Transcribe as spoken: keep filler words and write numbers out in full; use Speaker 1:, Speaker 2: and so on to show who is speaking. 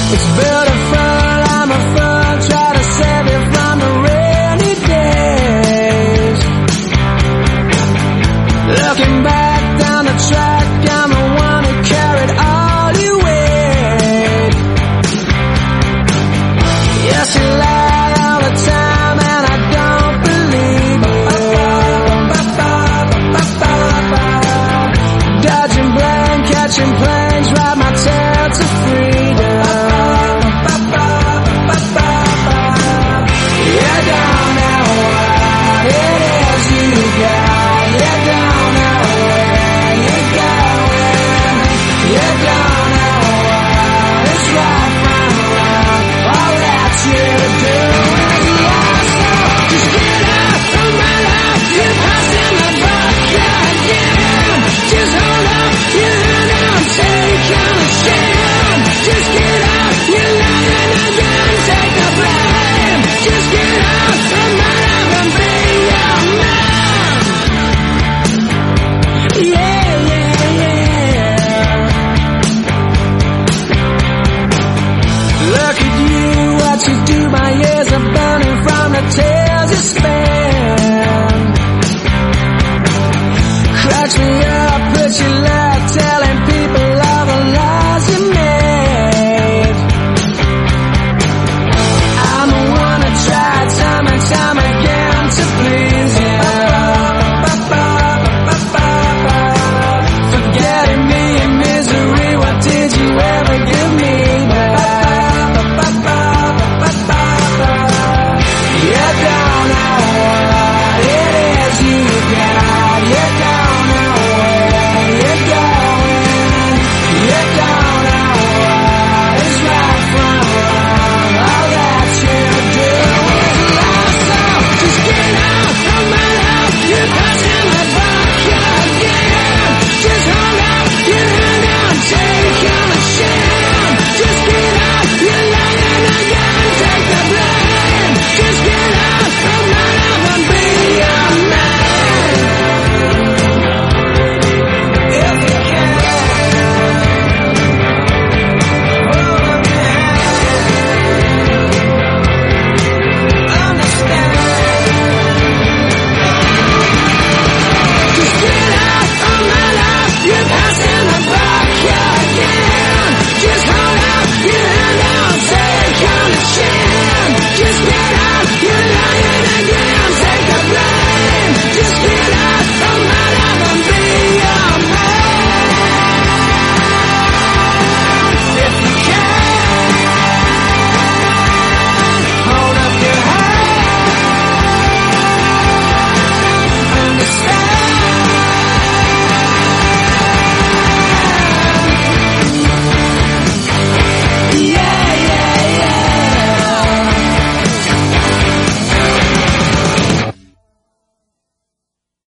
Speaker 1: It's beautiful, I'm a fool, try to save you from the rainy days. Looking back down the track, I'm the one who carried all you weight. Yes, you lie all the time and I don't believe it. Dodging blame, catching planes, ride my tail to freedom. You don't know what it is you got. You don't know where you're going. You don't know what is right from wrong. All that you're doing is lost. So just get out of my life. You're passing the bucket again. Just hold up your head and take a stand. Just get out, you're lying again. Take the blame. Just get out of my life and be your man. Yeah, yeah, yeah. Look at you, what you do. My ears are burning from the tail.